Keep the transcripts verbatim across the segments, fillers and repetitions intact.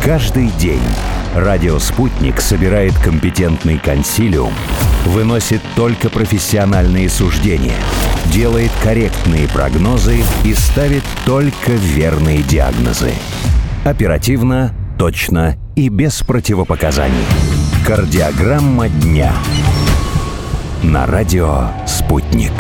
Каждый день радио «Спутник» собирает компетентный консилиум, выносит только профессиональные суждения, делает корректные прогнозы и ставит только верные диагнозы. Оперативно, точно и без противопоказаний. Кардиограмма дня. На радио «Спутник».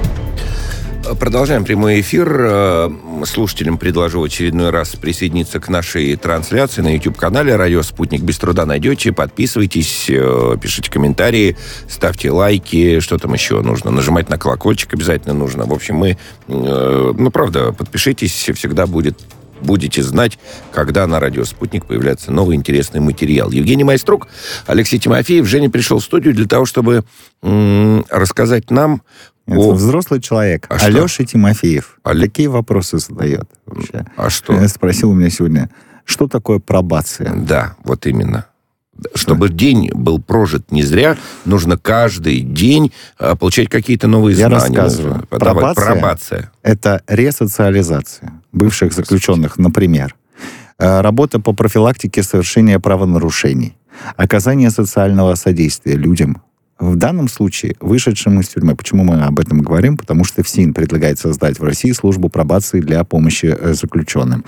Продолжаем прямой эфир. Слушателям предложу в очередной раз присоединиться к нашей трансляции на YouTube-канале «Радио Спутник». Без труда найдете. Подписывайтесь, пишите комментарии, ставьте лайки. Что там еще нужно? Нажимать на колокольчик обязательно нужно. В общем, мы... Ну, правда, подпишитесь. Всегда будет... Будете знать, когда на радио «Спутник» появляется новый интересный материал. Евгений Майструк, Алексей Тимофеев. Женя пришел в студию для того, чтобы м- рассказать нам Это о... взрослый человек. А Алеша Тимофеев. А... Какие вопросы задает вообще? А что? Я спросил у меня сегодня, что такое пробация? Да, вот именно. Чтобы да. день был прожит не зря, нужно каждый день а, получать какие-то новые Я знания. Я рассказываю. Пробация, пробация – это ресоциализация бывших заключенных, например. Работа по профилактике совершения правонарушений. Оказание социального содействия людям. В данном случае вышедшим из тюрьмы. Почему мы об этом говорим? Потому что ФСИН предлагает создать в России службу пробации для помощи заключенным.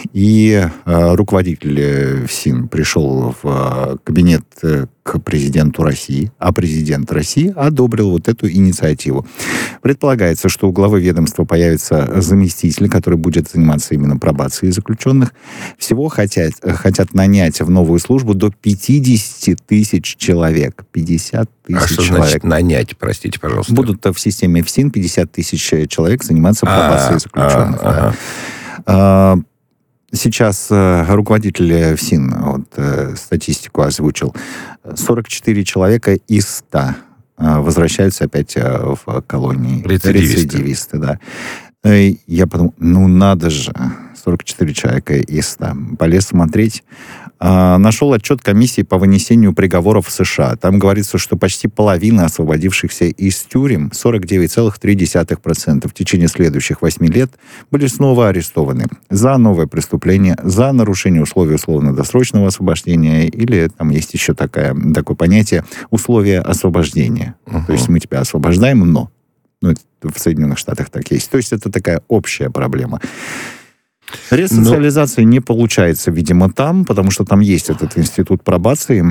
И э, руководитель ФСИН пришел в э, кабинет э, к президенту России, а президент России одобрил вот эту инициативу. Предполагается, что у главы ведомства появится заместитель, который будет заниматься именно пробацией заключенных. Всего хотят, хотят нанять в новую службу до пятьдесят тысяч человек. пятьдесят тысяч а что человек. Значит нанять, простите, пожалуйста? Будут в системе ФСИН пятьдесят тысяч человек заниматься пробацией А-а-а, заключенных. а-а-а. Да. Сейчас э, руководитель ФСИН вот, э, статистику озвучил. сорок четыре человека из ста э, возвращаются опять э, в колонии. Рецидивисты. Рецидивисты, да. И я подумал, ну надо же, сорок четыре человека из ста. Полез смотреть. Э, нашел отчет комиссии по вынесению приговоров в США. Там говорится, что почти половина освободившихся из тюрем, сорок девять целых три десятых процента, в течение следующих восьми лет были снова арестованы за новое преступление, за нарушение условий условно-досрочного освобождения, или там есть еще такое, такое понятие условия освобождения. Uh-huh. То есть мы тебя освобождаем, но ну, в Соединенных Штатах так есть. То есть это такая общая проблема. Ресоциализация Но... не получается, видимо, там, потому что там есть этот институт пробации.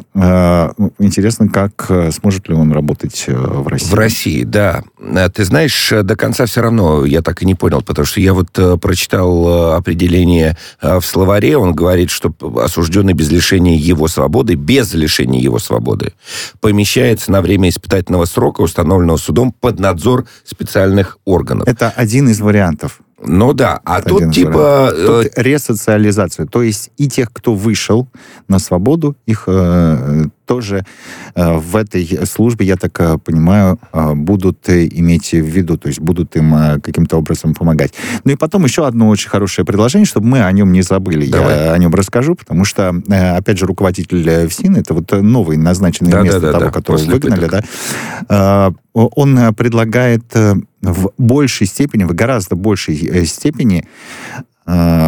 Интересно, как сможет ли он работать в России? В России, да. Ты знаешь, до конца все равно я так и не понял, потому что я вот прочитал определение в словаре, он говорит, что осужденный без лишения его свободы, без лишения его свободы, помещается на время испытательного срока, установленного судом, под надзор специальных органов. Это один из вариантов. Ну да, а Это тут типа... Тут ресоциализация. То есть и тех, кто вышел на свободу, их э, тоже э, в этой службе, я так э, понимаю, э, будут э, иметь в виду, то есть будут им э, каким-то образом помогать. Ну и потом еще одно очень хорошее предложение, чтобы мы о нем не забыли. Давай. Я о нем расскажу, потому что, э, опять же, руководитель ФСИН, это вот новый назначенный да, место да, того, да, которого После выгнали, пыток. да, э, он предлагает э, в большей степени, в гораздо большей степени э,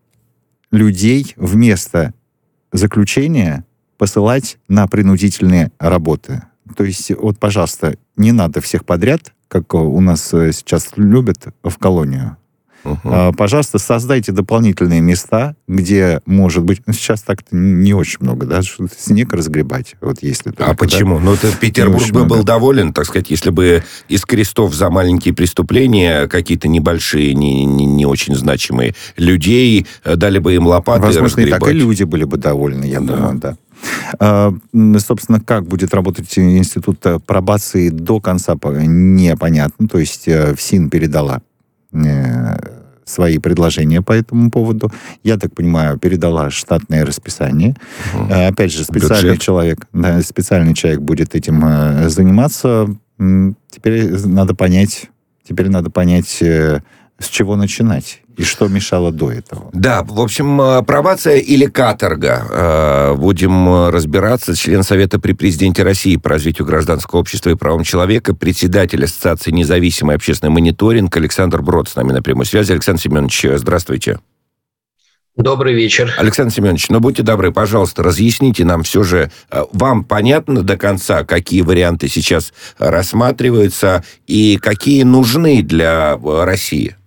людей вместо заключения посылать на принудительные работы. То есть, вот, пожалуйста, не надо всех подряд, как у нас сейчас любят, в колонию. Uh-huh. Пожалуйста, создайте дополнительные места, где, может быть, ну, сейчас так-то не очень много, да, что снег разгребать, вот если... А почему? Да? Ну, это Петербург бы был доволен, так сказать, если бы из крестов за маленькие преступления, какие-то небольшие, не, не, не очень значимые, людей, дали бы им лопаты. Возможно, разгребать. И так и люди были бы довольны, я да. думаю, да. А, собственно, как будет работать институт пробации до конца, непонятно. То есть ФСИН передала свои предложения по этому поводу. Я так понимаю, передала штатное расписание. Угу. Опять же, специальный Бюджет. человек, да, специальный человек будет этим э, заниматься. Теперь надо понять, теперь надо понять, э, с чего начинать. И что мешало до этого? Да, в общем, пробация или каторга. Будем разбираться. Член Совета при президенте России по развитию гражданского общества и правам человека, председатель Ассоциации «Независимый общественный мониторинг» Александр Брод с нами на прямой связи. Александр Семенович, здравствуйте. Добрый вечер. Александр Семенович, ну будьте добры, пожалуйста, разъясните нам все же, вам понятно до конца, какие варианты сейчас рассматриваются и какие нужны для России?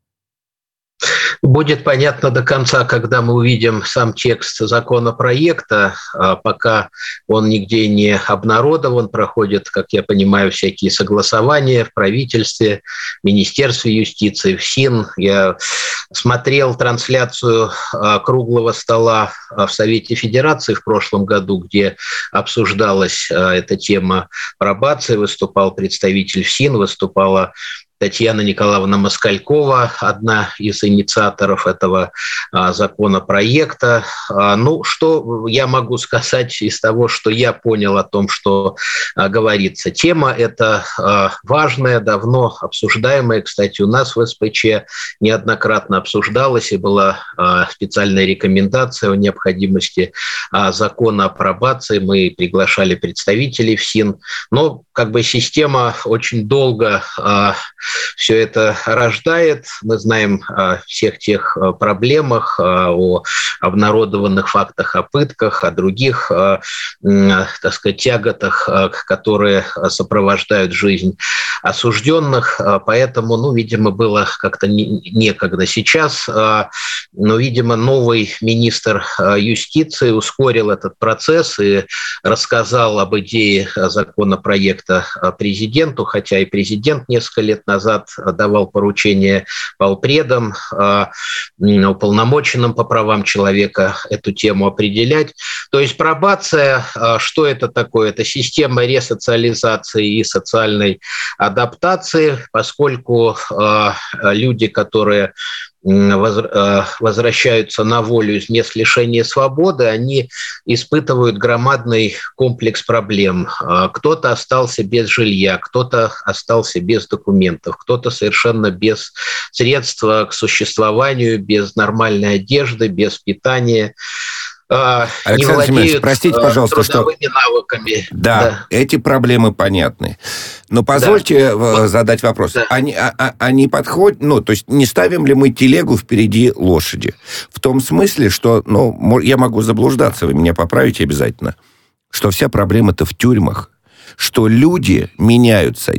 Будет понятно до конца, когда мы увидим сам текст законопроекта. Пока он нигде не обнародован, проходят, как я понимаю, всякие согласования в правительстве, в Министерстве юстиции, в СИН. Я смотрел трансляцию круглого стола в Совете Федерации в прошлом году, где обсуждалась эта тема пробации. Выступал представитель СИН, выступала Татьяна Николаевна Москалькова, одна из инициаторов этого а, законопроекта. А, ну, что я могу сказать из того, что я понял о том, что а, говорится? Тема эта а, важная, давно обсуждаемая. Кстати, у нас в СПЧ неоднократно обсуждалась и была а, специальная рекомендация о необходимости а, закона о пробации. Мы приглашали представителей в СИН. Но как бы система очень долго а, все это рождает. Мы знаем о всех тех проблемах, о обнародованных фактах о пытках, о других, так сказать, тяготах, которые сопровождают жизнь осужденных. Поэтому, ну, видимо, было как-то некогда. Сейчас, но, видимо, новый министр юстиции ускорил этот процесс и рассказал об идее законопроекта президенту, хотя и президент несколько лет назад давал поручение полпредам, уполномоченным по правам человека эту тему определять. То есть пробация, что это такое? Это система ресоциализации и социальной адаптации, поскольку люди, которые возвращаются на волю из мест лишения свободы, они испытывают громадный комплекс проблем. Кто-то остался без жилья, кто-то остался без документов, кто-то совершенно без средств к существованию, без нормальной одежды, без питания. Александр Семенович, простите, пожалуйста, что... навыками. Да, да, эти проблемы понятны. Но позвольте да. задать вопрос. Да. Они, а, они подходят... Ну, то есть не ставим ли мы телегу впереди лошади? В том смысле, что... Ну, я могу заблуждаться, вы меня поправите обязательно. Что вся проблема-то в тюрьмах. Что люди меняются...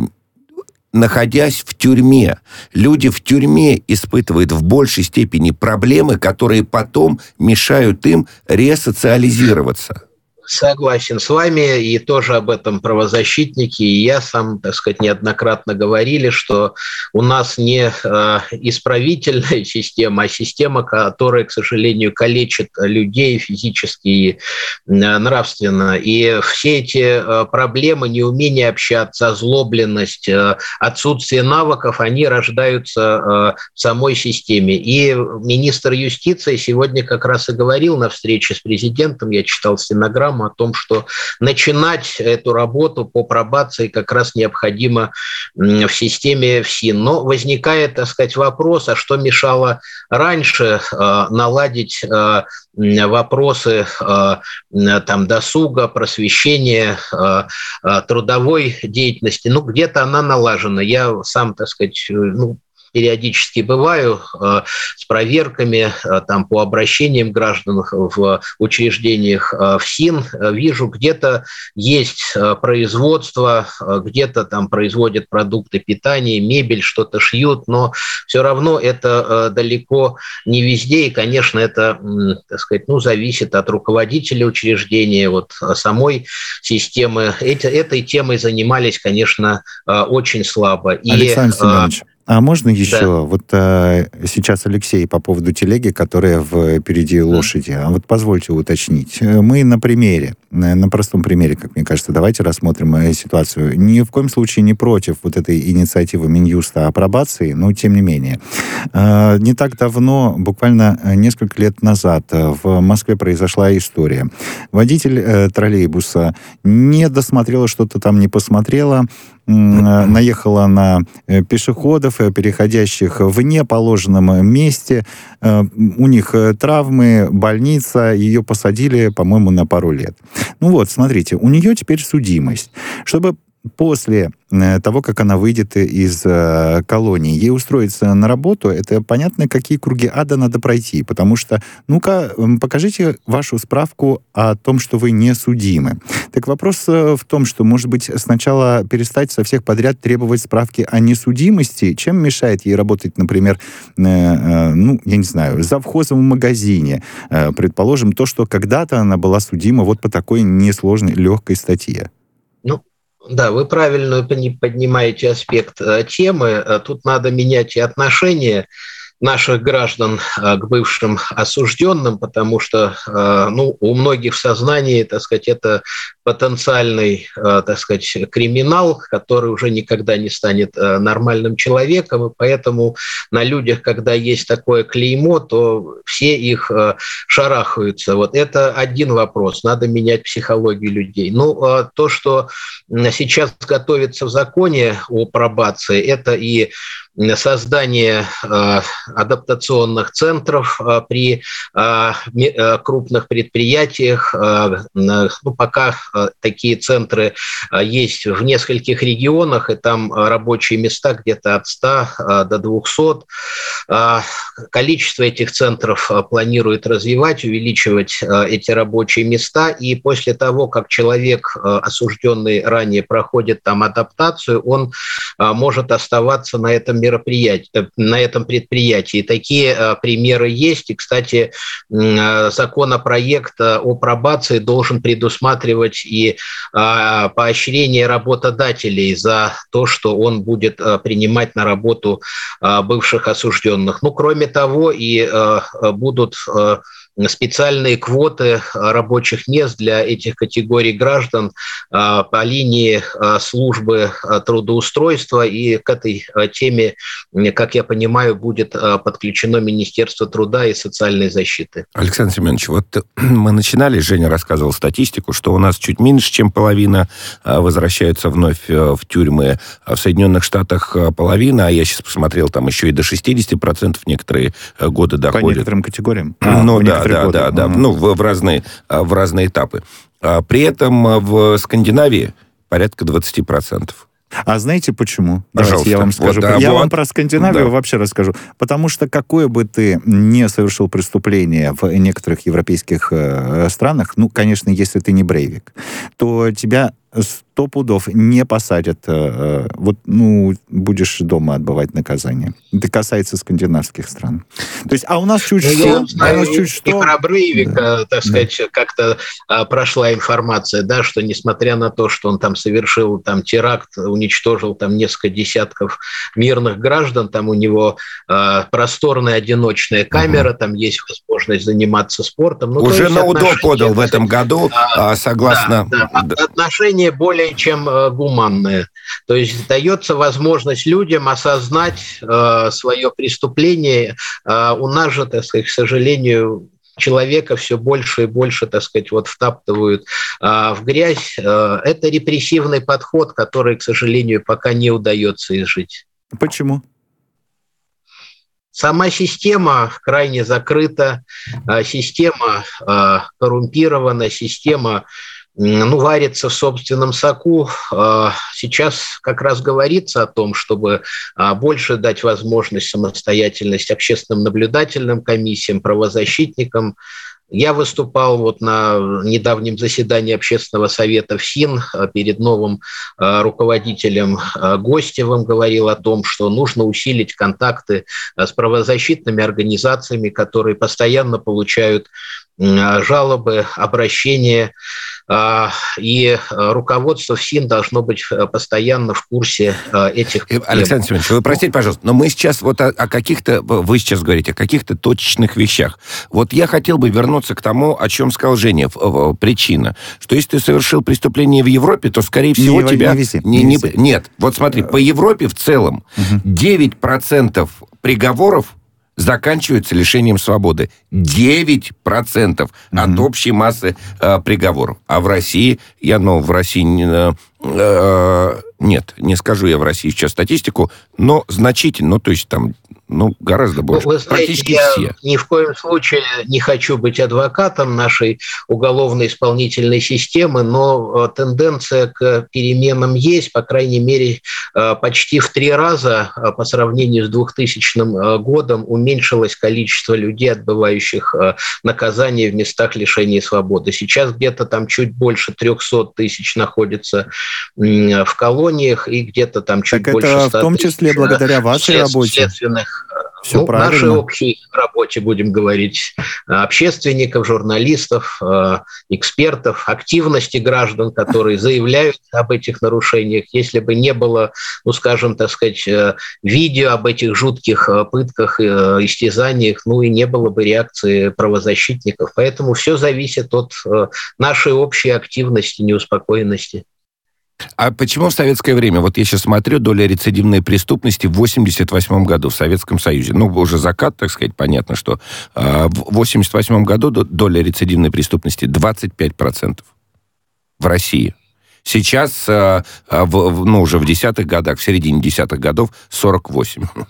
находясь в тюрьме. Люди в тюрьме испытывают в большей степени проблемы, которые потом мешают им ресоциализироваться. Согласен с вами, и тоже об этом правозащитники, и я сам, так сказать, неоднократно говорили, что у нас не э, исправительная система, а система, которая, к сожалению, калечит людей физически и э, нравственно. И все эти э, проблемы, неумение общаться, озлобленность, э, отсутствие навыков, они рождаются э, в самой системе. И министр юстиции сегодня как раз и говорил на встрече с президентом, я читал стенограмму, о том, что начинать эту работу по пробации как раз необходимо в системе ФСИН. Но возникает, так сказать, вопрос, а что мешало раньше э, наладить э, вопросы э, там, досуга, просвещения, э, э, трудовой деятельности? Ну, где-то она налажена. Я сам, так сказать, ну, периодически бываю э, с проверками э, там, по обращениям граждан в учреждениях э, ФСИН. Вижу, где-то есть э, производство, э, где-то там производят продукты питания, мебель, что-то шьют, но все равно это э, далеко не везде. И, конечно, это, э, так сказать, ну, зависит от руководителя учреждения, вот, самой системы. Эти, этой темой занимались, конечно, э, очень слабо. Александр Семенович. Э, А можно еще, да. вот а, сейчас Алексей по поводу телеги, которая впереди лошади, а вот позвольте уточнить. Мы на примере, на простом примере, как мне кажется, давайте рассмотрим ситуацию. Ни в коем случае не против вот этой инициативы Минюста о пробации, но тем не менее. А, не так давно, буквально несколько лет назад, в Москве произошла история. Водитель э, троллейбуса не досмотрела, что-то там не посмотрела, наехала на пешеходов, переходящих в неположенном месте. У них травмы, больница, ее посадили, по-моему, на пару лет. Ну вот, смотрите, у нее теперь судимость. Чтобы после того, как она выйдет из э, колонии, ей устроиться на работу, это понятно, какие круги ада надо пройти, потому что, ну-ка, покажите вашу справку о том, что вы не судимы. Так вопрос в том, что, может быть, сначала перестать со всех подряд требовать справки о несудимости, чем мешает ей работать, например, э, э, ну, я не знаю, завхозом в магазине, э, предположим, то, что когда-то она была судима вот по такой несложной, легкой статье. Ну, да, вы правильно поднимаете аспект темы. Тут надо менять и отношения наших граждан к бывшим осужденным, потому что, ну, у многих в сознании, так сказать, это потенциальный, так сказать, криминал, который уже никогда не станет нормальным человеком, и поэтому на людях, когда есть такое клеймо, то все их шарахаются. Вот это один вопрос, надо менять психологию людей. Ну, то, что сейчас готовится в законе о пробации, это и создание э, адаптационных центров э, при э, э, крупных предприятиях. Э, э, ну, пока э, такие центры э, есть в нескольких регионах, и там э, рабочие места где-то от ста э, до двухсот. Э, количество этих центров э, планирует развивать, увеличивать э, эти рабочие места, и после того, как человек, э, осужденный ранее, проходит там адаптацию, он э, может оставаться на этом мероприятии, на этом предприятии. Такие а, примеры есть. И, кстати, законопроект о пробации должен предусматривать и а, поощрение работодателей за то, что он будет а, принимать на работу а, бывших осужденных. Ну, кроме того, и а, будут а, специальные квоты рабочих мест для этих категорий граждан по линии службы трудоустройства, и к этой теме, как я понимаю, будет подключено Министерство труда и социальной защиты. Александр Семенович, вот мы начинали, Женя рассказывал статистику, что у нас чуть меньше, чем половина возвращаются вновь в тюрьмы. В Соединенных Штатах половина, а я сейчас посмотрел, там еще и до шестьдесят процентов некоторые годы доходят. По некоторым категориям? А, ну да, да, годы. да, да, mm-hmm. ну в, в, разные, в разные этапы. При этом в Скандинавии порядка двадцать процентов. А знаете почему? Пожалуйста. Давайте я вам скажу. Вот, я вот. вам про Скандинавию да. вообще расскажу. Потому что какое бы ты не совершил преступление в некоторых европейских э, странах, ну, конечно, если ты не Брейвик, то тебя сто пудов не посадят. Э, вот, ну, будешь дома отбывать наказание. Это касается скандинавских стран. То есть, а у нас чуть что... А у нас чуть что... И про Брейвика, да. так сказать, да. как-то а, прошла информация, да, что несмотря на то, что он там совершил там теракт, уничтожил там несколько десятков мирных граждан, там у него а, просторная одиночная камера, угу. там есть возможность заниматься спортом. Ну, уже на УДО подал в этом году, а, согласно... Да, да, отношения более чем э, гуманные. То есть дается возможность людям осознать э, свое преступление. Э, у нас же, так сказать, к сожалению, человека все больше и больше, так сказать, вот втаптывают э, в грязь. Э, это репрессивный подход, который, к сожалению, пока не удается изжить. Почему? Сама система крайне закрыта, э, система э, коррумпирована, система ну, варится в собственном соку. Сейчас как раз говорится о том, чтобы больше дать возможность самостоятельность общественным наблюдательным комиссиям, правозащитникам. Я выступал вот на недавнем заседании Общественного совета ФСИН перед новым руководителем Гостевым, говорил о том, что нужно усилить контакты с правозащитными организациями, которые постоянно получают жалобы, обращения, и руководство ФСИН должно быть постоянно в курсе этих проблем. Александр Семенович, вы простите, пожалуйста, но мы сейчас вот о, о каких-то, вы сейчас говорите о каких-то точечных вещах. Вот я хотел бы вернуться к тому, о чем сказал Женя, причина, что если ты совершил преступление в Европе, то, скорее всего, не, тебя... Не везде, не, не везде. Нет, вот смотри, по Европе в целом угу. девять процентов приговоров заканчиваются лишением свободы. девять процентов mm-hmm. от общей массы э, приговоров. А в России, я, ну, в России... Э, э, нет, не скажу я в России сейчас статистику, но значительно, ну, то есть там Ну, гораздо больше. Ну, вы знаете, практически я все. Ни в коем случае не хочу быть адвокатом нашей уголовно-исполнительной системы, но тенденция к переменам есть, по крайней мере, почти в три раза по сравнению с двухтысячным годом уменьшилось количество людей, отбывающих наказание в местах лишения свободы. Сейчас где-то там чуть больше трехсот тысяч находится в колониях, и где-то там чуть так больше ста тысяч. Это в том числе благодаря вашей работе. Следственных Все ну, правильно. нашей общей работе, будем говорить, общественников, журналистов, экспертов, активности граждан, которые заявляют об этих нарушениях. Если бы не было, ну, скажем, так сказать, видео об этих жутких пытках, истязаниях, ну, и не было бы реакции правозащитников. Поэтому все зависит от нашей общей активности, неуспокоенности. А почему в советское время, вот я сейчас смотрю, доля рецидивной преступности в восемьдесят восьмом году в Советском Союзе, ну, уже закат, так сказать, понятно, что э, в восемьдесят восьмом году доля рецидивной преступности двадцать пять процентов в России. Сейчас, э, в, ну, уже в десятых годах, в середине десятых годов сорок восемь процентов.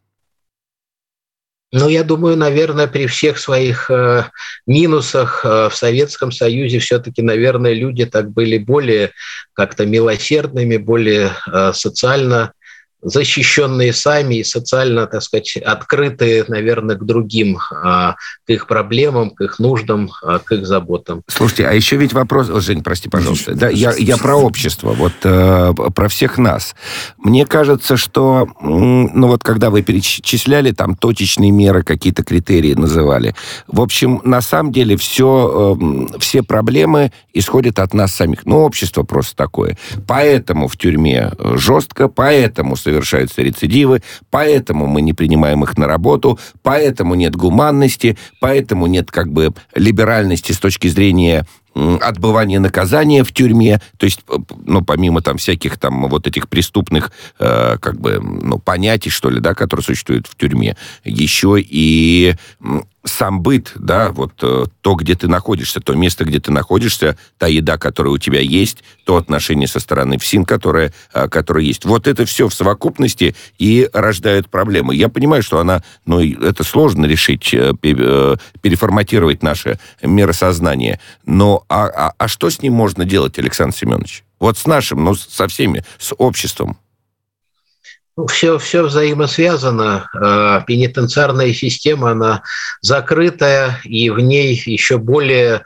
Ну, я думаю, наверное, при всех своих э, минусах э, в Советском Союзе все-таки, наверное, люди так были более как-то милосердными, более э, социально защищенные сами и социально, так сказать, открытые, наверное, к другим, к их проблемам, к их нуждам, к их заботам. Слушайте, а еще ведь вопрос... О, Жень, прости, пожалуйста. Да, я, я про общество, вот э, про всех нас. Мне кажется, что, ну вот когда вы перечисляли там точечные меры, какие-то критерии называли, в общем, на самом деле все, э, все проблемы исходят от нас самих. Ну, общество просто такое. Поэтому в тюрьме жестко, поэтому совершаются рецидивы, поэтому мы не принимаем их на работу, поэтому нет гуманности, поэтому нет как бы либеральности с точки зрения отбывания наказания в тюрьме, то есть, ну, помимо там всяких там вот этих преступных, э, как бы, ну, понятий, что ли, да, которые существуют в тюрьме, еще и сам быт, да, вот э, то, где ты находишься, то место, где ты находишься, та еда, которая у тебя есть, то отношение со стороны ФСИН, которое, э, которое есть. Вот это все в совокупности и рождает проблемы. Я понимаю, что она, ну, это сложно решить, э, переформатировать наше миросознание, но а, а, а что с ним можно делать, Александр Семенович? Вот с нашим, ну, со всеми, с обществом. Ну, все, все взаимосвязано. Пенитенциарная система, она закрытая, и в ней еще более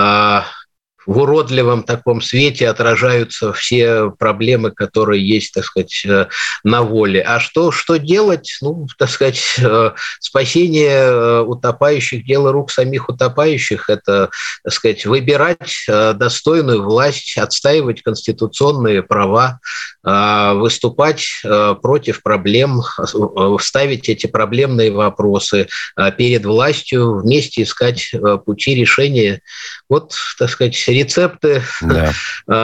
в уродливом таком свете отражаются все проблемы, которые есть, так сказать, на воле. А что, что делать? Ну, так сказать, спасение утопающих – дело рук самих утопающих. Это, так сказать, выбирать достойную власть, отстаивать конституционные права, выступать против проблем, ставить эти проблемные вопросы перед властью, вместе искать пути решения. Вот, так сказать, рецепты, да,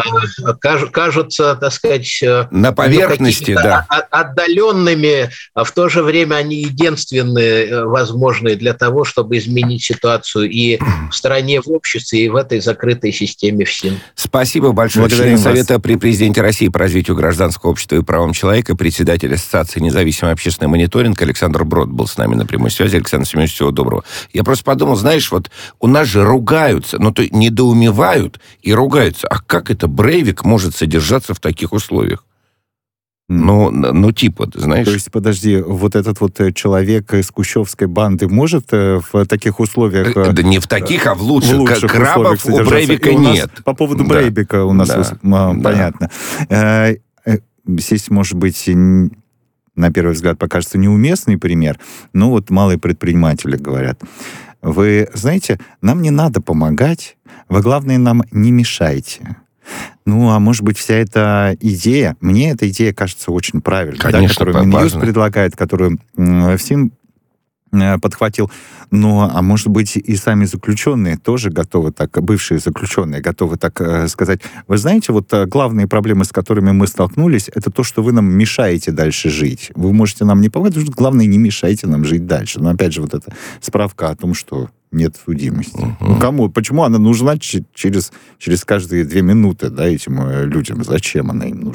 кажутся, так сказать, на поверхности, да, отдаленными, а в то же время они единственные возможные для того, чтобы изменить ситуацию и в стране, в обществе, и в этой закрытой системе ФСИН. Спасибо большое. Член Совета при президенте России по развитию гражданского общества и правам человека, председатель Ассоциации «Независимый общественный мониторинг» Александр Брод был с нами на прямой связи. Александр Семенович, всего доброго. Я просто подумал, знаешь, вот у нас же ругаются, ну, то недоумевают и ругаются. А как это Брейвик может содержаться в таких условиях? Ну, ну, типа, знаешь... То есть, подожди, вот этот вот человек из кущевской банды может в таких условиях... Да не в таких, а в лучших. В лучших Крабов у Брейвика нет. По поводу да. Брейвика у нас да. понятно. Да. Здесь, может быть, на первый взгляд покажется неуместный пример, но вот малые предприниматели говорят: вы знаете, нам не надо помогать, вы, главное, нам не мешайте. Ну, а может быть, вся эта идея, мне эта идея кажется очень правильной, да, которую Минюст предлагает, которую ФСИН подхватил. Ну, а может быть, и сами заключенные тоже готовы так, бывшие заключенные, готовы так э, сказать: вы знаете, вот главные проблемы, с которыми мы столкнулись, это то, что вы нам мешаете дальше жить. Вы можете нам не помогать, главное, не мешайте нам жить дальше. Но опять же, вот эта справка о том, что нет судимости. Uh-huh. Ну, кому? Почему она нужна через, через каждые две минуты, да, этим людям? Зачем она им нужна?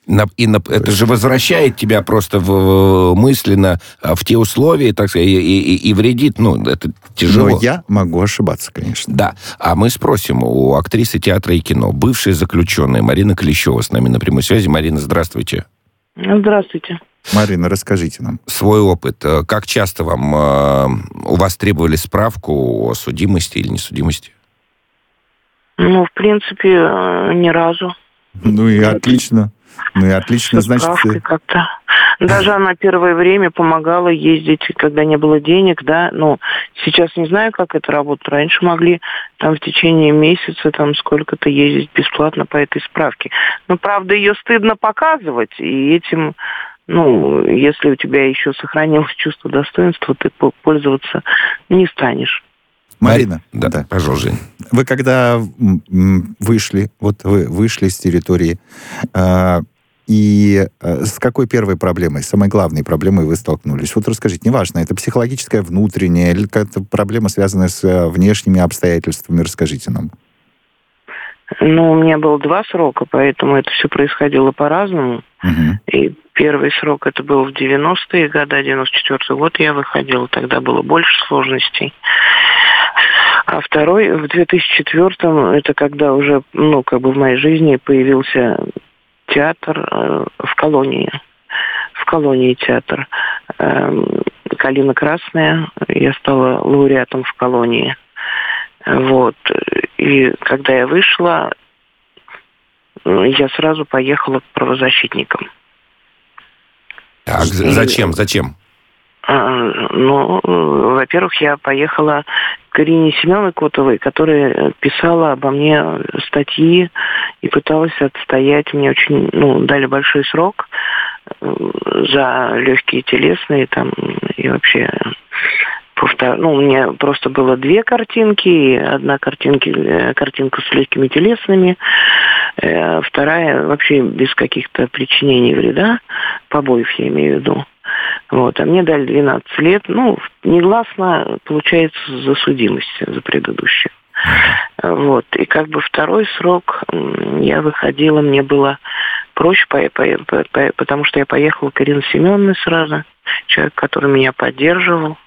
На, и на, это же возвращает тебя просто в, мысленно в те условия, так сказать, и, и, и вредит, ну, это тяжело. Но я могу ошибаться, конечно. Да. А мы спросим у актрисы театра и кино, бывшая заключенная Марина Клещева с нами на прямой связи. Марина, здравствуйте. Здравствуйте. Марина, расскажите нам. Свой опыт. Как часто вам, у вас требовали справку о судимости или несудимости? Ну, в принципе, ни разу. Ну и отлично. Ну и отлично, значит... как-то. Даже она первое время помогала ездить, когда не было денег, да. Ну, сейчас не знаю, как это работает. Раньше могли там в течение месяца там сколько-то ездить бесплатно по этой справке. Но, правда, ее стыдно показывать, и этим... Ну, если у тебя еще сохранилось чувство достоинства, ты пользоваться не станешь. Марина, да, да, пожалуйста. Вы когда вышли, вот вы вышли с территории, э, и э, с какой первой проблемой, самой главной проблемой вы столкнулись? Вот расскажите, неважно, это психологическая, внутренняя, или какая-то проблема, связанная с внешними обстоятельствами, расскажите нам. Ну, у меня было два срока, поэтому это все происходило по-разному. Угу. И первый срок это был в девяностые годы, девяносто четвёртый год я выходила, тогда было больше сложностей. А второй в две тысячи четвёртом, это когда уже, ну, как бы в моей жизни появился театр э, в колонии. В колонии театр. Э, «Калина Красная». Я стала лауреатом в колонии. Вот. И когда я вышла, я сразу поехала к правозащитникам. Так, И... зачем? Зачем? Ну, во-первых, я поехала к Ирине Семеновне Котовой, которая писала обо мне статьи и пыталась отстоять. Мне очень, ну, дали большой срок за легкие телесные там и вообще... Ну, у меня просто было две картинки. Одна картинки, картинка с легкими телесными, вторая вообще без каких-то причинений вреда, побоев я имею в виду. Вот. А мне дали двенадцать лет. Ну, негласно, получается, за судимость за предыдущую. Вот. И как бы второй срок я выходила, мне было проще, потому что я поехала к Ирине Семеновне сразу, человек, который меня поддерживал.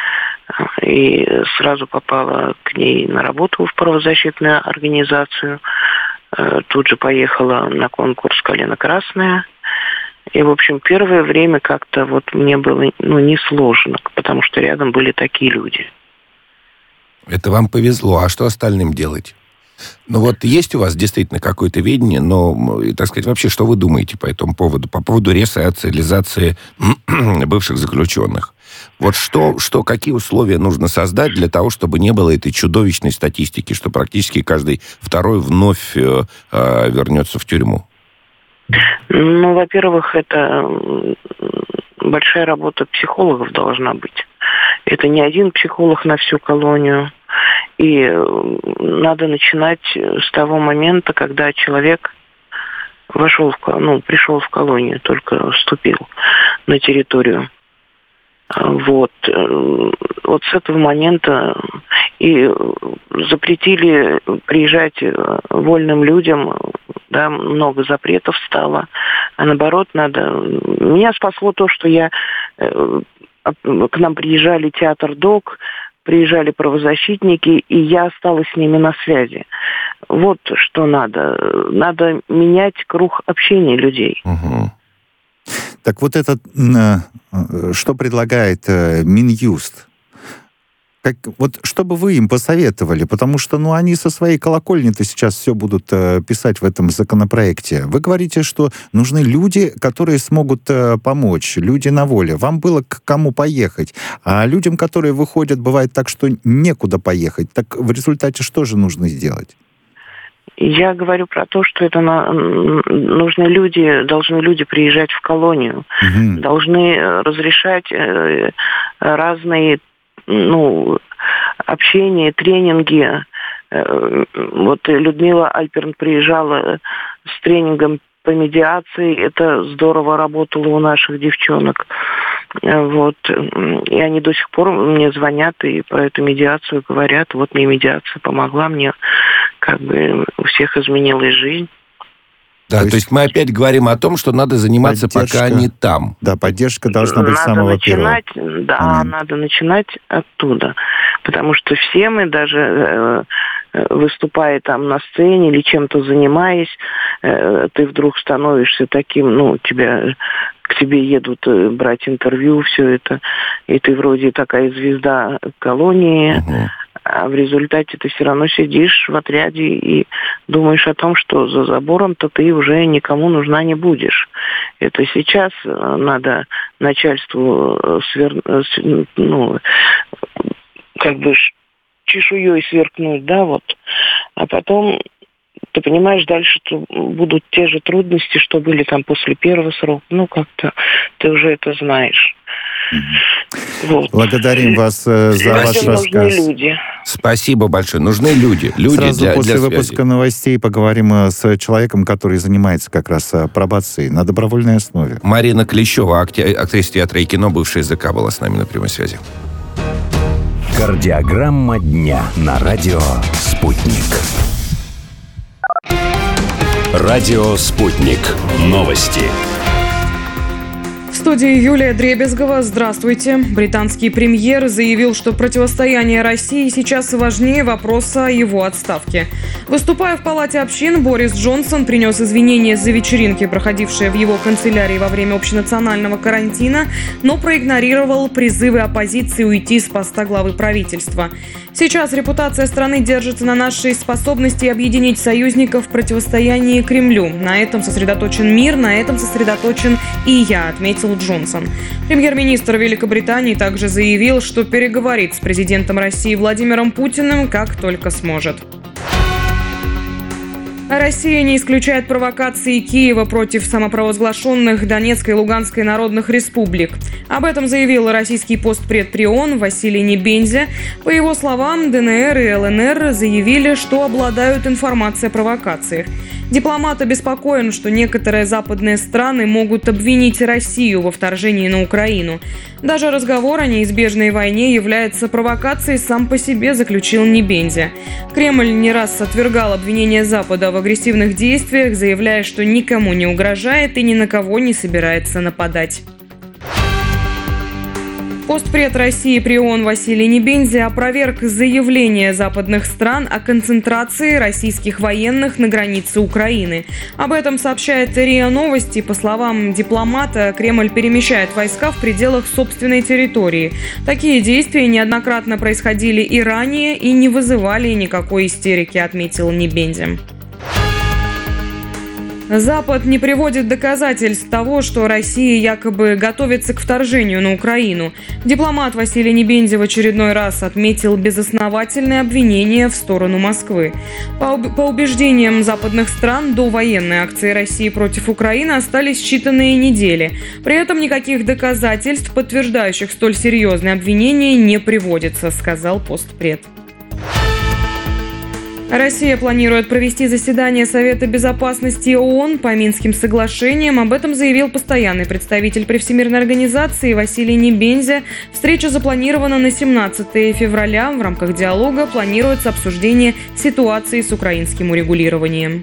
И сразу попала к ней на работу в правозащитную организацию. Тут же поехала на конкурс «Калина Красная». И, в общем, первое время как-то вот мне было, ну, несложно, потому что рядом были такие люди. Это вам повезло. А что остальным делать? Ну вот есть у вас действительно какое-то видение, но, так сказать, вообще, что вы думаете по этому поводу? По поводу ресоциализации бывших заключенных? Вот что, что, какие условия нужно создать для того, чтобы не было этой чудовищной статистики, что практически каждый второй вновь э, э, вернется в тюрьму? Ну, во-первых, это большая работа психологов должна быть. Это не один психолог на всю колонию. И надо начинать с того момента, когда человек вошел в, ну, пришел в колонию, только вступил на территорию. Вот. Вот с этого момента и запретили приезжать вольным людям, да, много запретов стало, а наоборот надо... Меня спасло то, что я... К нам приезжали театр ДОК, приезжали правозащитники, и я осталась с ними на связи. Вот что надо. Надо менять круг общения людей. Угу. Так вот это, что предлагает Минюст? Как, вот что бы вы им посоветовали? Потому что, ну, они со своей колокольни-то сейчас все будут э, писать в этом законопроекте. Вы говорите, что нужны люди, которые смогут э, помочь, люди на воле. Вам было к кому поехать. А людям, которые выходят, бывает так, что некуда поехать. Так в результате что же нужно сделать? Я говорю про то, что это на, нужны люди, должны люди приезжать в колонию, угу. должны разрешать э, разные, ну, общения, тренинги. Э, вот Людмила Альперн приезжала с тренингом по медиации, это здорово работало у наших девчонок. Вот. И они до сих пор мне звонят и про эту медиацию говорят. Вот мне медиация помогла, мне как бы у всех изменилась жизнь. Да, то есть, то есть мы опять говорим о том, что надо заниматься, поддержка, пока они там. Да, поддержка должна быть надо с самого начинать, первого. Да, момента. Надо начинать оттуда. Потому что все мы, даже э, выступая там на сцене или чем-то занимаясь, э, ты вдруг становишься таким, ну, тебя... к тебе едут брать интервью, все это, и ты вроде такая звезда колонии, угу. а в результате ты все равно сидишь в отряде и думаешь о том, что за забором-то ты уже никому нужна не будешь. Это сейчас надо начальству свер... ну, как бы чешуей сверкнуть, да, вот, а потом... Ты понимаешь, дальше будут те же трудности, что были там после первого срока. Ну, как-то ты уже это знаешь. Mm-hmm. Вот. Благодарим вас э, за ваш рассказ. Нужны люди. Спасибо большое. Нужны люди. люди Сразу для, после для выпуска связи. новостей поговорим с человеком, который занимается как раз пробацией на добровольной основе. Марина Клещева, актриса театра и кино, бывшая языка, была с нами на прямой связи. Кардиограмма дня на радио «Спутник». Радио «Спутник». Новости. В студии Юлия Дребезгова. Здравствуйте. Британский премьер заявил, что противостояние России сейчас важнее вопроса о его отставке. Выступая в Палате общин, Борис Джонсон принес извинения за вечеринки, проходившие в его канцелярии во время общенационального карантина, но проигнорировал призывы оппозиции уйти с поста главы правительства. Сейчас репутация страны держится на нашей способности объединить союзников в противостоянии Кремлю. На этом сосредоточен мир, на этом сосредоточен и я, отметил Джонсон. Премьер-министр Великобритании также заявил, что переговорит с президентом России Владимиром Путиным как только сможет. Россия не исключает провокации Киева против самопровозглашенных Донецкой и Луганской народных республик. Об этом заявил российский постпред при ООН Василий Небензя. По его словам, ДНР и ЛНР заявили, что обладают информацией о провокациях. Дипломат обеспокоен, что некоторые западные страны могут обвинить Россию во вторжении на Украину. Даже разговор о неизбежной войне является провокацией сам по себе, заключил Небензя. Кремль не раз отвергал обвинения Запада в агрессивных действиях, заявляя, что никому не угрожает и ни на кого не собирается нападать. Постпред России при ООН Василий Небензя опроверг заявление западных стран о концентрации российских военных на границе Украины. Об этом сообщает РИА Новости. По словам дипломата, Кремль перемещает войска в пределах собственной территории. Такие действия неоднократно происходили и ранее и не вызывали никакой истерики, отметил Небензя. Запад не приводит доказательств того, что Россия якобы готовится к вторжению на Украину. Дипломат Василий Небензя в очередной раз отметил безосновательные обвинения в сторону Москвы. По, по убеждениям западных стран, до военной акции России против Украины остались считанные недели. При этом никаких доказательств, подтверждающих столь серьезные обвинения, не приводится, сказал постпред. Россия планирует провести заседание Совета безопасности ООН по Минским соглашениям. Об этом заявил постоянный представитель при Всемирной организации Василий Небензя. Встреча запланирована на семнадцатое февраля. В рамках диалога планируется обсуждение ситуации с украинским урегулированием.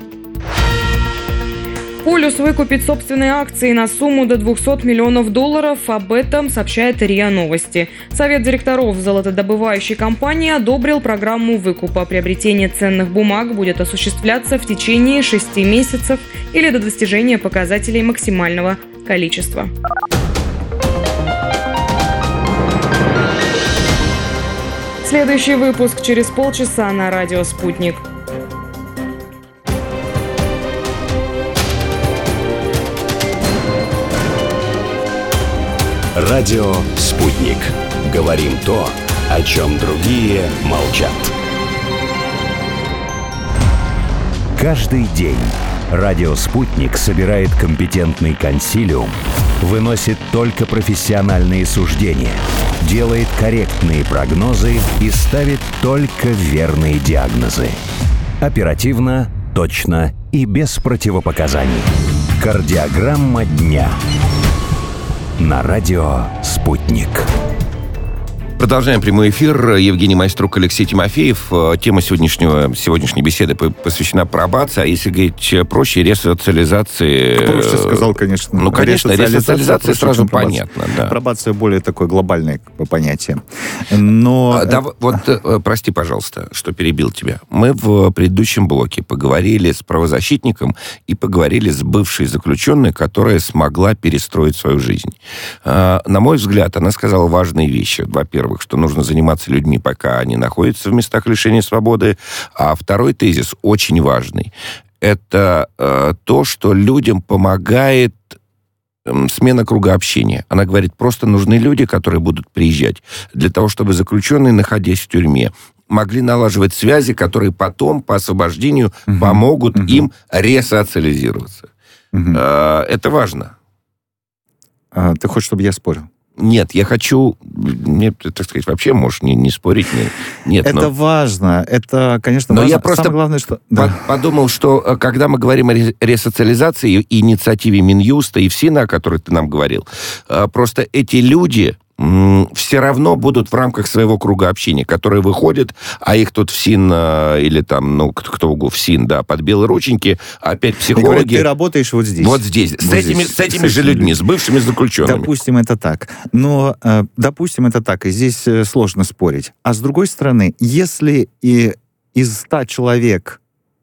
Полюс выкупит собственные акции на сумму до двухсот миллионов долларов. Об этом сообщает РИА Новости. Совет директоров золотодобывающей компании одобрил программу выкупа. Приобретение ценных бумаг будет осуществляться в течение шести месяцев или до достижения показателей максимального количества. Следующий выпуск через полчаса на радио «Спутник». Радио «Спутник». Говорим то, о чем другие молчат. Каждый день радио «Спутник» собирает компетентный консилиум, выносит только профессиональные суждения, делает корректные прогнозы и ставит только верные диагнозы. Оперативно, точно и без противопоказаний. Кардиограмма дня. На радио «Спутник». Продолжаем прямой эфир. Евгений Майструк, Алексей Тимофеев. Тема сегодняшнего, сегодняшней беседы посвящена пробации, а если говорить проще, ресоциализации... Проще сказал, конечно. Ну, конечно, ресоциализация сразу понятно. Да. Пробация более такое глобальное понятие. Но... Да, вот, прости, пожалуйста, что перебил тебя. Мы в предыдущем блоке поговорили с правозащитником и поговорили с бывшей заключенной, которая смогла перестроить свою жизнь. На мой взгляд, она сказала важные вещи. Во-первых, что нужно заниматься людьми, пока они находятся в местах лишения свободы. А второй тезис, очень важный, это э, то, что людям помогает э, смена круга общения. Она говорит, просто нужны люди, которые будут приезжать для того, чтобы заключенные, находясь в тюрьме, могли налаживать связи, которые потом по освобождению угу. помогут угу. им ресоциализироваться. Угу. Э, это важно. А, ты хочешь, чтобы я спорил? Нет, я хочу, мне, так сказать, вообще можешь не, не спорить. Не, нет, это но... важно, это, конечно, но важно. Я просто Самое главное, что... Да. подумал, что когда мы говорим о ресоциализации и инициативе Минюста и ФСИНа, о которой ты нам говорил, просто эти люди все равно будут в рамках своего круга общения, которые выходят, а их тут ФСИН или там, ну, кто угодно, ФСИН, да, под белые рученьки, опять психологи. Говорят, ты работаешь вот здесь. Вот здесь. Вот с, здесь. Этими, с этими с же людьми, с бывшими заключенными. Допустим, это так. Но, э, допустим, это так, и здесь э, сложно спорить. А с другой стороны, если и из ста человек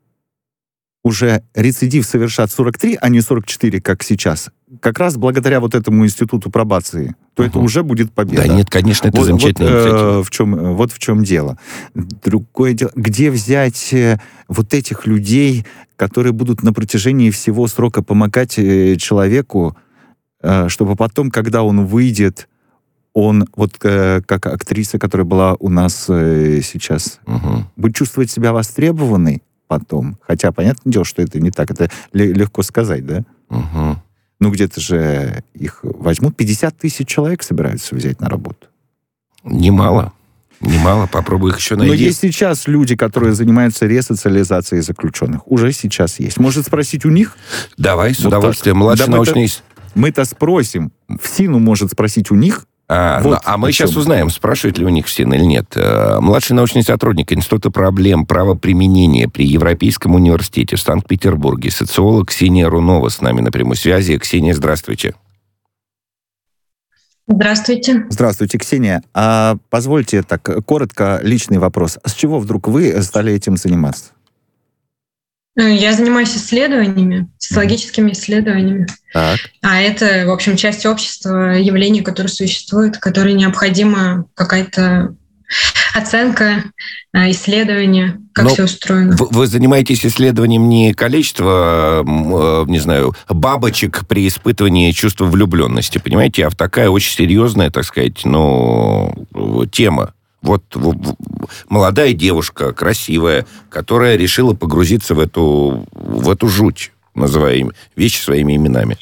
уже рецидив совершат сорок три, а не сорок четыре, как сейчас, как раз благодаря вот этому институту пробации, то угу. это уже будет победа. Да нет, конечно, это вот, замечательная вот, инициатива. Э, в чем, вот в чем дело. Другое дело, где взять э, вот этих людей, которые будут на протяжении всего срока помогать э, человеку, э, чтобы потом, когда он выйдет, он, вот э, как актриса, которая была у нас э, сейчас, угу. будет чувствовать себя востребованной потом. Хотя, понятное дело, что это не так. Это л- легко сказать, да? Угу. Ну, где-то же их возьмут. пятьдесят тысяч человек собираются взять на работу. Немало. Немало. Попробуй их еще найти. Но есть сейчас люди, которые занимаются ресоциализацией заключенных. Уже сейчас есть. Может спросить у них? Давай, с вот удовольствием. Младший да научный... Мы-то, мы-то спросим. ФСИНу может спросить у них. А, вот, ну, а мы сейчас узнаем, спрашивают ли у них ФСИН или нет. Младший научный сотрудник Института проблем правоприменения при Европейском университете в Санкт-Петербурге, социолог Ксения Рунова с нами на прямой связи. Ксения, здравствуйте. Здравствуйте. Здравствуйте, Ксения. А позвольте так коротко личный вопрос. С чего вдруг вы стали этим заниматься? Я занимаюсь исследованиями, социологическими исследованиями. Так. А это, в общем, часть общества, явления, которые существуют, которые необходима какая-то оценка, исследование, как Но все устроено. Вы, вы занимаетесь исследованием не количества, не знаю, бабочек при испытывании чувства влюбленности, понимаете, а в такая очень серьезная, так сказать, ну, тема. Вот молодая девушка, красивая, которая решила погрузиться в эту, в эту жуть, называя вещи своими именами.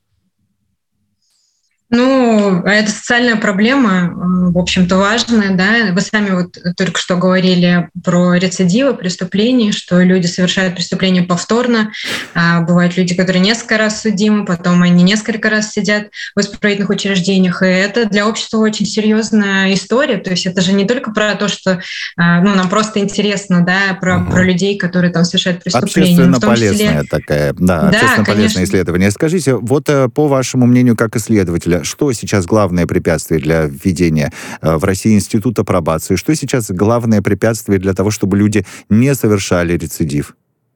Ну, это социальная проблема, в общем-то, важная, да. Вы сами вот только что говорили про рецидивы преступлений, что люди совершают преступления повторно. А бывают люди, которые несколько раз судимы, потом они несколько раз сидят в исправительных учреждениях. И это для общества очень серьезная история. То есть это же не только про то, что ну, нам просто интересно, да, про, угу. про людей, которые там совершают преступления. Общественно полезная числе... такая, да, да общественно полезное исследование. Скажите, вот по вашему мнению, как исследователя, что сейчас главное препятствие для введения в России института пробации? Что сейчас главное препятствие для того, чтобы люди не совершали рецидив?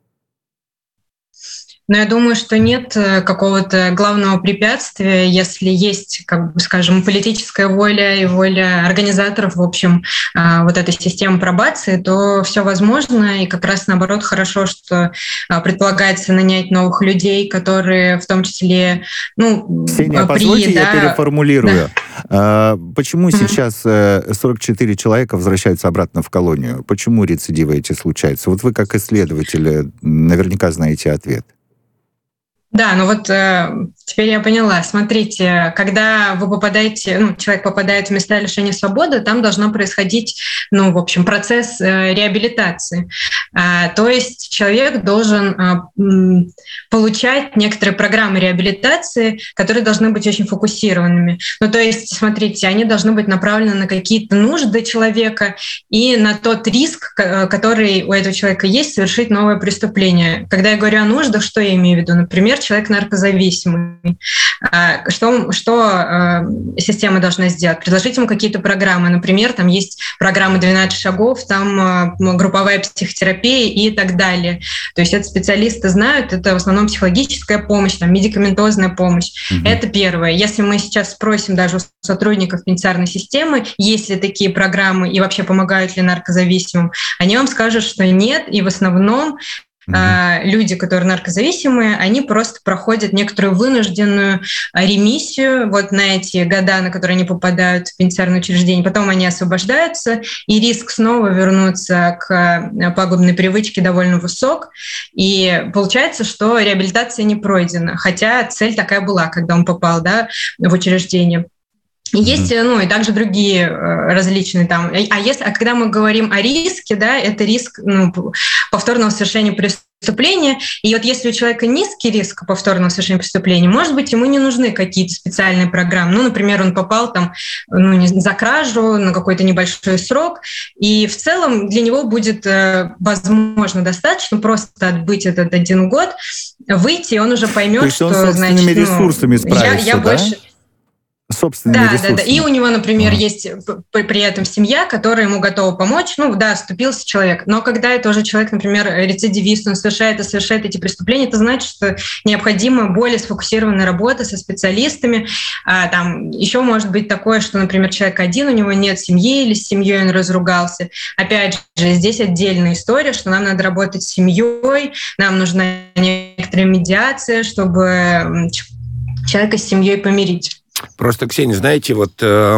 Но я думаю, что нет какого-то главного препятствия, если есть, как бы, скажем, политическая воля и воля организаторов, в общем, вот этой системы пробации, то все возможно. И как раз наоборот хорошо, что предполагается нанять новых людей, которые в том числе... Ну, Ксения, при, позвольте, да, я переформулирую. Да. Почему mm-hmm. сейчас сорок четыре человека возвращаются обратно в колонию? Почему рецидивы эти случаются? Вот вы как исследователь наверняка знаете ответ. Да, ну вот э, теперь я поняла. Смотрите, когда вы попадаете, ну, человек попадает в места лишения свободы, там должно происходить, ну, в общем, процесс э, реабилитации. А, то есть человек должен а, м, получать некоторые программы реабилитации, которые должны быть очень фокусированными. Ну, то есть, смотрите, они должны быть направлены на какие-то нужды человека и на тот риск, который у этого человека есть, совершить новое преступление. Когда я говорю о нуждах, что я имею в виду? Например, человек наркозависимый. Что, что система должна сделать? Предложить ему какие-то программы. Например, там есть программа двенадцать шагов, там групповая психотерапия и так далее. То есть это специалисты знают, это в основном психологическая помощь, там, медикаментозная помощь. Mm-hmm. Это первое. Если мы сейчас спросим даже у сотрудников пенитенциарной системы, есть ли такие программы и вообще помогают ли наркозависимым, они вам скажут, что нет, и в основном Mm-hmm. люди, которые наркозависимые, они просто проходят некоторую вынужденную ремиссию вот на эти года, на которые они попадают в пенитенциарное учреждение. Потом они освобождаются, и риск снова вернуться к пагубной привычке довольно высок. И получается, что реабилитация не пройдена, хотя цель такая была, когда он попал, да, в учреждение. Есть, mm-hmm. ну, и также другие э, различные там. А, если, а когда мы говорим о риске, да, это риск, ну, повторного совершения преступления. И вот если у человека низкий риск повторного совершения преступления, может быть, ему не нужны какие-то специальные программы. Ну, например, он попал там, ну, не, за кражу на какой-то небольшой срок, и в целом для него будет, э, возможно, достаточно просто отбыть этот один год, выйти, и он уже поймет, что, он значит, ну, ресурсами справится, я, я да? больше... собственными да, ресурсами. Да, да. И у него, например, а. есть при этом семья, которая ему готова помочь. Ну, да, вступился человек. Но когда это уже человек, например, рецидивист, он совершает и совершает эти преступления, это значит, что необходима более сформированная работа со специалистами. А, там еще может быть такое, что, например, человек один, у него нет семьи, или с семьей он разругался. Опять же, здесь отдельная история, что нам надо работать с семьей, нам нужна некоторая медиация, чтобы человека с семьей помирить. Просто, Ксения, знаете, вот э,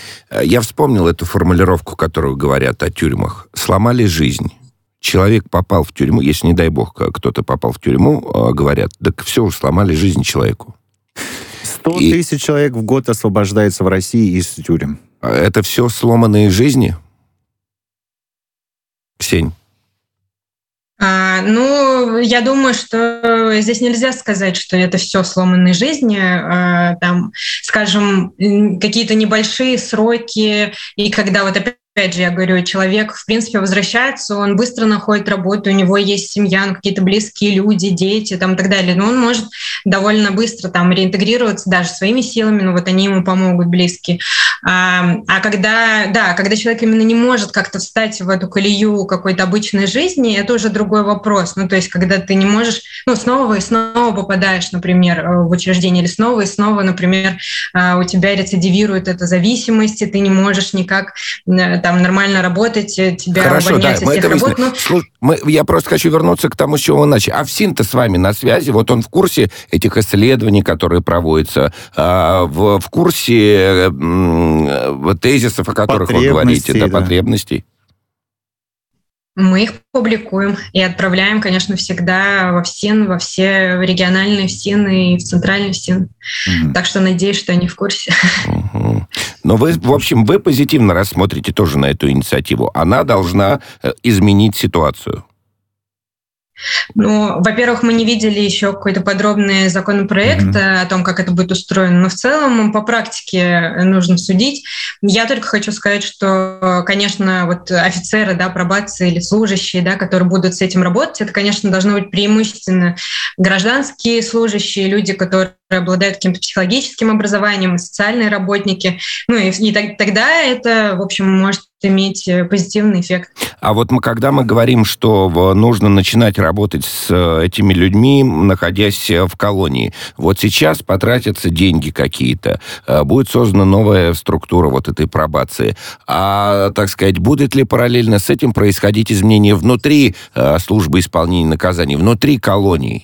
я вспомнил эту формулировку, которую говорят о тюрьмах. Сломали жизнь. Человек попал в тюрьму, если, не дай бог, кто-то попал в тюрьму, э, говорят, так все, уж сломали жизнь человеку. Сто И... тысяч человек в год освобождается в России из тюрем. Это все сломанные жизни? Ксень? А, ну, я думаю, что здесь нельзя сказать, что это все сломанные жизни. А, там, скажем, какие-то небольшие сроки, и когда вот опять Опять же, я говорю, человек, в принципе, возвращается, он быстро находит работу, у него есть семья, ну, какие-то близкие люди, дети там, и так далее. Но он может довольно быстро там реинтегрироваться даже своими силами, но вот они ему помогут, близкие. А, а когда, да, когда человек именно не может как-то встать в эту колею какой-то обычной жизни, это уже другой вопрос. Ну, то есть, когда ты не можешь, ну, снова и снова попадаешь, например, в учреждение, или снова и снова, например, у тебя рецидивирует эта зависимость, и ты не можешь никак там нормально работать, тебя Хорошо, увольняют да, из всех работ. Но... Мы, мы, я просто хочу вернуться к тому, с чего мы начали. Авсин-то с вами на связи, вот он в курсе этих исследований, которые проводятся, а, в, в курсе м, тезисов, о которых вы говорите, да, да. потребностей. Мы их публикуем и отправляем, конечно, всегда во ФСИН, во все региональные ФСИН и в центральный ФСИН. Mm-hmm. Так что надеюсь, что они в курсе. Mm-hmm. Но вы, в общем, вы позитивно рассмотрите тоже на эту инициативу. Она должна изменить ситуацию. Ну, во-первых, мы не видели еще какой-то подробный законопроект mm-hmm. о том, как это будет устроено, но в целом по практике нужно судить. Я только хочу сказать, что, конечно, вот офицеры, да, пробации или служащие, да, которые будут с этим работать, это, конечно, должно быть преимущественно гражданские служащие, люди, которые обладают каким-то психологическим образованием, социальные работники. Ну и, и тогда это, в общем, может иметь позитивный эффект. А вот мы, когда мы говорим, что нужно начинать работать с этими людьми, находясь в колонии, вот сейчас потратятся деньги какие-то, будет создана новая структура вот этой пробации. А, так сказать, будет ли параллельно с этим происходить изменения внутри службы исполнения наказаний, внутри колоний?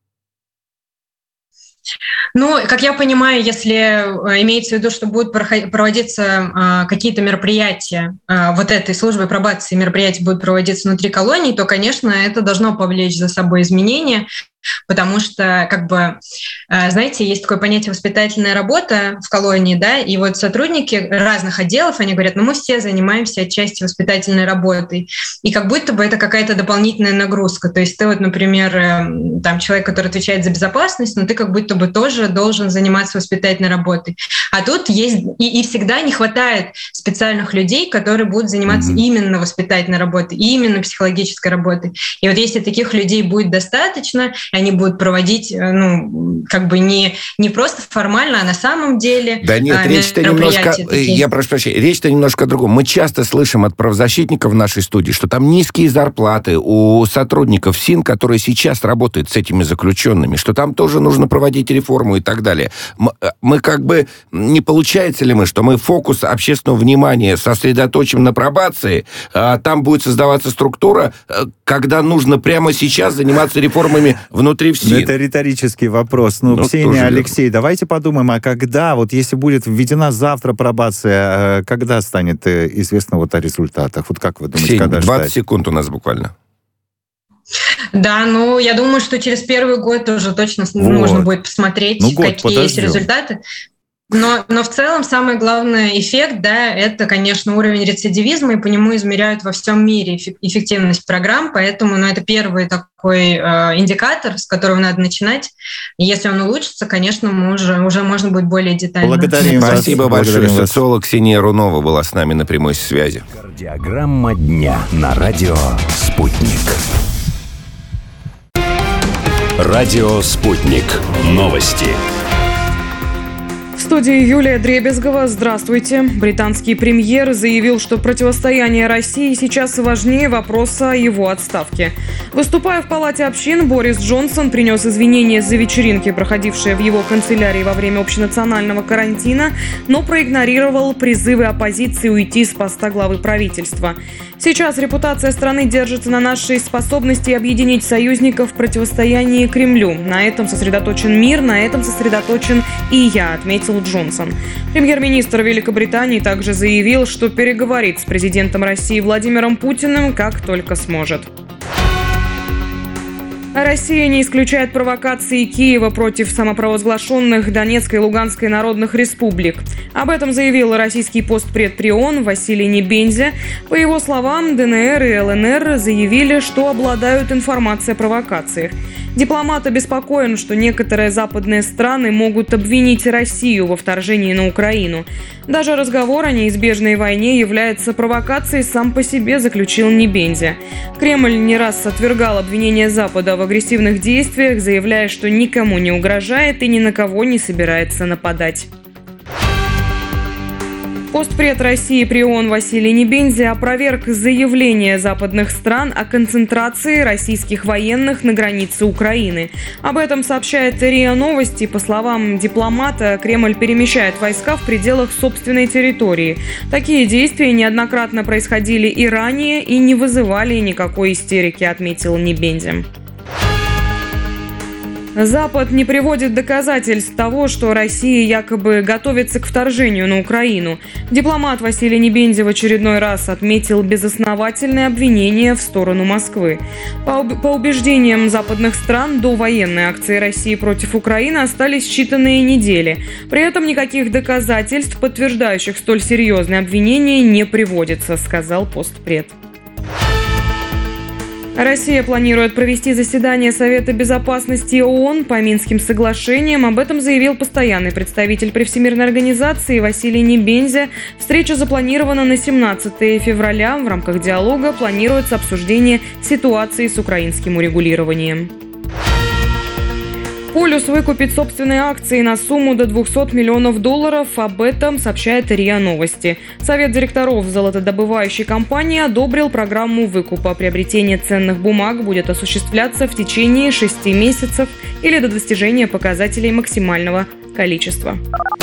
Ну, как я понимаю, если имеется в виду, что будут проводиться а, какие-то мероприятия а, вот этой службы пробации, мероприятия будут проводиться внутри колоний, то, конечно, это должно повлечь за собой изменения. потому что, как бы, знаете, есть такое понятие воспитательная работа в колонии, да, и вот сотрудники разных отделов, они говорят, ну мы все занимаемся отчасти воспитательной работой, и как будто бы это какая-то дополнительная нагрузка, то есть ты вот, например, там человек, который отвечает за безопасность, но ты как будто бы тоже должен заниматься воспитательной работой, а тут есть, и, и всегда не хватает специальных людей, которые будут заниматься mm-hmm. именно воспитательной работой, именно психологической работой, и вот если таких людей будет достаточно, они будут проводить, ну, как бы не, не просто формально, а на самом деле. Да нет, а, речь-то немножко, такие. Я прошу прощения, речь-то немножко о другом. Мы часто слышим от правозащитников в нашей студии, что там низкие зарплаты у сотрудников СИН, которые сейчас работают с этими заключенными, что там тоже нужно проводить реформу и так далее. Мы, мы как бы, не получается ли мы, что мы фокус общественного внимания сосредоточим на пробации, а там будет создаваться структура, когда нужно прямо сейчас заниматься реформами внутри ВСИН. Это риторический вопрос. Ну, ну Ксения, Алексей, верно. Давайте подумаем, а когда, вот если будет введена завтра пробация, когда станет известно вот о результатах? Вот как вы думаете, Ксения, когда двадцать ждать? Секунд у нас буквально. Да, ну, я думаю, что через первый год уже точно вот. можно будет посмотреть, ну, какие подождем. есть результаты. Но, но в целом самый главный эффект, да, это, конечно, уровень рецидивизма, и по нему измеряют во всем мире эффективность программ, поэтому, ну, это первый такой э, индикатор, с которого надо начинать. И если он улучшится, конечно, мы уже, уже можно будет более детально. Благодарим вас. Спасибо большое. Социолог Ксения Рунова была с нами на прямой связи. Кардиограмма дня на радио «Спутник». Радио «Спутник». Новости. В студии Юлия Дребезгова. Здравствуйте. Британский премьер заявил, что противостояние России сейчас важнее вопроса его отставки. Выступая в Палате общин, Борис Джонсон принес извинения за вечеринки, проходившие в его канцелярии во время общенационального карантина, но проигнорировал призывы оппозиции уйти с поста главы правительства. Сейчас репутация страны держится на нашей способности объединить союзников в противостоянии Кремлю. На этом сосредоточен мир, на этом сосредоточен и я, отметил Джонсон. Премьер-министр Великобритании также заявил, что переговорит с президентом России Владимиром Путиным как только сможет. Россия не исключает провокации Киева против самопровозглашенных Донецкой и Луганской народных республик. Об этом заявил российский постпред при ООН Василий Небензя. По его словам, ДНР и ЛНР заявили, что обладают информацией о провокациях. Дипломат обеспокоен, что некоторые западные страны могут обвинить Россию во вторжении на Украину. Даже разговор о неизбежной войне является провокацией сам по себе, заключил Небензя. Кремль не раз отвергал обвинения Запада в агрессивных действиях, заявляя, что никому не угрожает и ни на кого не собирается нападать. Постпред России при ООН Василий Небензя опроверг заявление западных стран о концентрации российских военных на границе Украины. Об этом сообщает РИА Новости. По словам дипломата, Кремль перемещает войска в пределах собственной территории. Такие действия неоднократно происходили и ранее и не вызывали никакой истерики, отметил Небензя. Запад не приводит доказательств того, что Россия якобы готовится к вторжению на Украину. Дипломат Василий Небензя в очередной раз отметил безосновательные обвинения в сторону Москвы. По, по убеждениям западных стран, до военной акции России против Украины остались считанные недели. При этом никаких доказательств, подтверждающих столь серьезные обвинения, не приводится, сказал постпред. Россия планирует провести заседание Совета безопасности ООН по Минским соглашениям. Об этом заявил постоянный представитель при Всемирной организации Василий Небензя. Встреча запланирована на семнадцатое февраля. В рамках диалога планируется обсуждение ситуации с украинским урегулированием. Полюс выкупит собственные акции на сумму до двухсот миллионов долларов. Об этом сообщает РИА Новости. Совет директоров золотодобывающей компании одобрил программу выкупа. Приобретение ценных бумаг будет осуществляться в течение шести месяцев или до достижения показателей максимального количества.